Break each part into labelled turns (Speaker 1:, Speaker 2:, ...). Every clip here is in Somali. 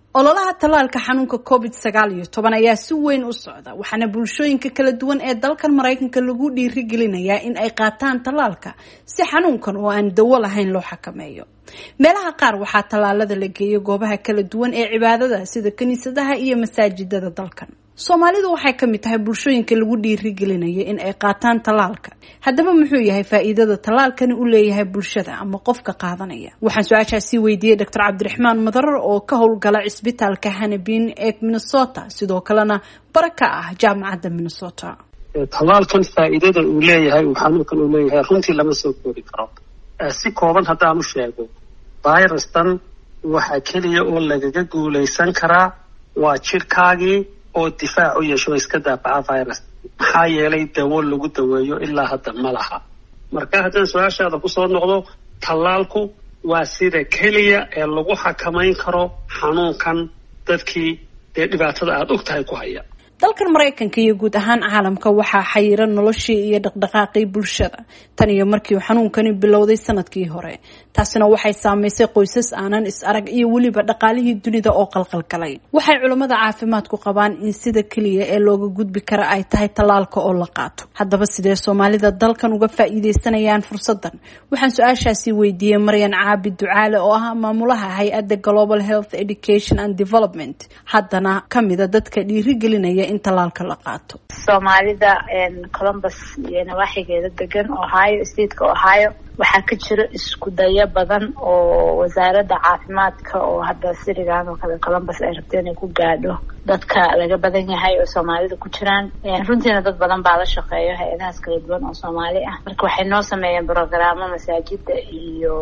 Speaker 1: ololaha talaalka xanuunka COVID-19 ayaa si weyn u socda waxaana bulshooyinka kala duwan ee dalkan Mareykanka lagu dhiirigelinayaa in ay qaataan talaalka si xanuunkan oo aan dawo lahayn loo xakameeyo. meelaha qaar waxaa talaalada la geeyo goobaha kala duwan ee cibaadada sida kaniisadaha iyo masaajidada dalkan. Soomaalidu waxay ka mid tahay bulshooyinka lagu dhiirigelinaya in ay qaataan talaalka. Haddaba muxuu yahay faa'iidada talaalkani u leeyahay bulshada ama qofka qaadanaya? Waxaan su'aashaasi weydiiyay Dr. Cabdiraxmaan Madar oo ka howlgala cisbitaalka Hannibin ee Minnesota sidoo kalena baraka ah jaamacadda Minnesota.
Speaker 2: talaalkan faa'iidada uu leeyahay xanuunkan uu leeyahay runtii lama soo koobi karo. Si kooban haddaan u sheego, virustan waxa kaliya oo lagaga guuleysan karaa waa jirkaagii oo difaac u yeesho iska daafaca virus. maxaa yeelay dawo lagu daweeyo ilaa hadda ma laha. marka haddaan su-aashaada kusoo noqdo, talaalku waa sida keliya ee lagu xakameyn karo xanuunkan dadkii dee dhibaatada aada og tahay ku haya.
Speaker 1: dalkan Mareykanka iyo guud ahaan caalamka waxaa xayiran noloshii iyo dhaqdhaqaaqii bulshada tan iyo markii uu xanuunkani bilowday sanadkii hore. taasina waxay saameysay qoysas aanan is arag iyo weliba dhaqaalihii dunida oo qalqalgalay. waxay culimada caafimaadku qabaan in sida kaliya ee looga gudbi kara ay tahay talaalka oo la qaato. haddaba sidee Soomaalida dalkan uga faa'iideysanayaan fursadan? waxaan su-aashaasi weydiiyay Maryan Caabi Ducaale oo ah maamulaha hay'adda Global Health Education and Development, haddana kamida dadka dhiirigelinaya in talaalka la qaato.
Speaker 3: Soomaalida Columbus iyo nawaaxigeeda degan Ohio State-ka Ohio waxaa ka jira isku dayo badan oo wasaaradda caafimaadka oo hadda sirigan oo kale Columbus ay rabteen inay ku gaadho dadka laga badan yahay oo Soomaalida ku jiraan. runtiina dad badan baa la shaqeeya hay'adahaas kala duwan oo Soomaali ah. marka waxay noo sameeyeen programmo masaajida iyo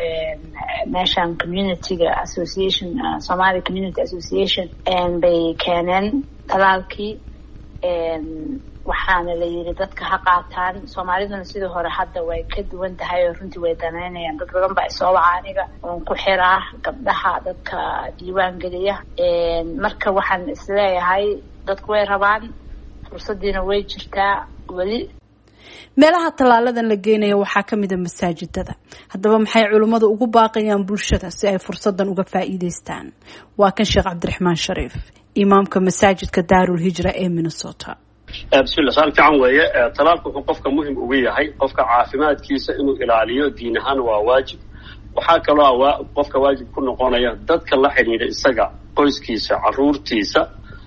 Speaker 3: National Community Association, Somali Community Association bay keeneen talaalkii. waxaana la yiri dadka ha qaataan. Soomaaliduna sidoo hore hadda way ka duwan tahay oo runtii way danaynayaan. dad badan baa soo wacay aniga oo ku xiraa gabdhaha dadka diiwaan geliya. marka waxaan isleeyahay dadku way rabaan, fursadiina way jirtaa weli.
Speaker 1: meelaha talaaladan la geenayo waxaa ka mid ah masaajidada. haddaba maxay culimadu ugu baaqayaan bulshada si ay fursadan uga faa'iideystaan? waa kan Sheekh Cabdiraxmaan Shariif, imaamka masaajidka Daarul Hijra ee Minnesota.
Speaker 2: bismillah, saan fiican weeye. talaalku wuxuu qofka muhiim ugu yahay qofka caafimaadkiisa inuu ilaaliyo. diin ahaan waa waajib. waxaa kaloo qofka waajib ku noqonaya dadka la xidhiidha isaga, qoyskiisa, caruurtiisa,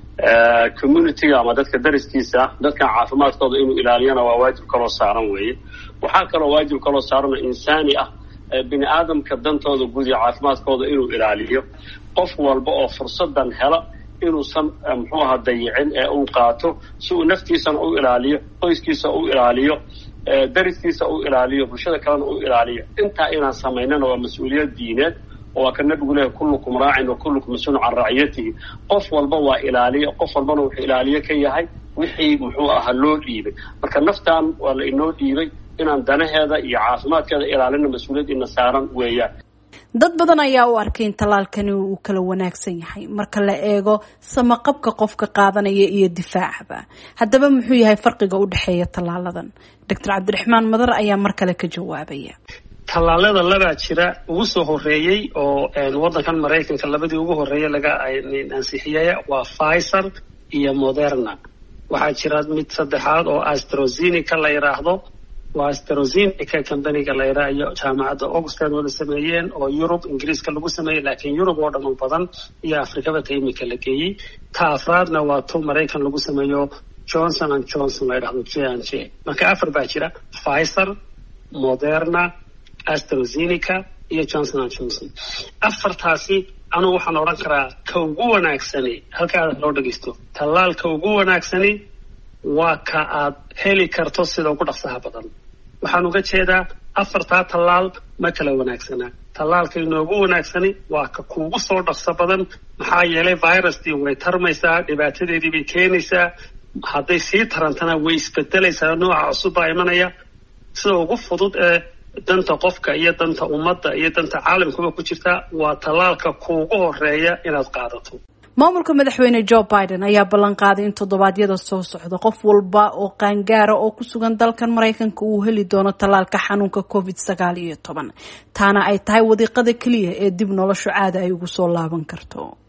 Speaker 2: community-ga ama dadka dariskiisa, dadka caafimaadkooda inuu ilaaliyana waa waajib kaloo saaran weeye. waxaa kaloo waajib kaloo saaran insaani ah, bini aadamka dantooda guud iyo caafimaadkooda inuu ilaaliyo. qof walba oo fursadan hela inuusan dayicin ee uu qaato si uu naftiisana u ilaaliyo, qoyskiisa u ilaaliyo, dariskiisa u ilaaliyo, bulshada kalena u ilaaliyo. intaa inaan samaynana waa mas-uuliyad diineed oo waa ka nabigu leeyahay kullukum raacin wa kullukum mas'uulun can raciyatihi. qof walba waa ilaaliyo, qof walbana wuxuu ilaaliyo ka yahay wixii loo dhiibay. marka naftaan waa la inoo dhiibay inaan danaheeda iyo caafimaadkeeda ilaalina, mas-uuliyad ina saaran weeyaan.
Speaker 1: dad badan ayaa u arkay in talaalkani uu kala wanaagsan yahay marka la eego samaqabka qofka qaadanaya iyo difaacaba. haddaba muxuu yahay farqiga u dhexeeya talaaladan? Dr. Cabdiraxmaan Madar ayaa mar kale ka jawaabaya.
Speaker 2: talaalada labaa jira. ugu soo horeeyey oo wadankan Mareykanka labadii ugu horeeyay laga ansixiyay waa Pfizer iyo Moderna. waxaa jira mid saddexaad oo AstraZeneca la yiraahdo. waa AstraZeneca company-ga la yiraahdo jaamacadda Oxford wada sameeyeen oo Europe Ingiriiska lagu sameeyay, laakiin Europe oo dhan u badan iyo Afrikaba imika la geeyay. ta afraadna waa to Mareykan lagu sameeyo Johnson & Johnson la yiraahdo J&J. marka afar baa jira: Pfizer, Moderna, AstraZeneca iyo Johnson & Johnson. afartaasi anigu waxaan odhan karaa ka ugu wanaagsani, halkaas loo dhageysto, talaalka ugu wanaagsani waa ka aad heli karto sida ugu dhaqsaha badan. waxaan uga jeedaa afartaa talaal ma kala wanaagsanaa. talaalka inoogu wanaagsani waa ka kuugu soo dhaqso badan. maxaa yeelay virustii way tarmaysaa, dhibaatadeedii bay keenaysaa. hadday sii tarantana way isbedelaysaa, nooca cusub baa imanaya. sida ugu fudud ee danta qofka iyo danta ummadda iyo danta caalamkaba ku jirta waa talaalka kuugu horeeya inaad qaadato.
Speaker 1: maamulka madaxweyne Joe Biden ayaa ballan qaaday in toddobaadyada soo socda qof walba oo qaangaara oo ku sugan dalkan Mareykanka uu heli doono talaalka xanuunka COVID-19. taana ay tahay wadiiqada kaliya ee dib nolosha caadi ay ugu soo laaban karto.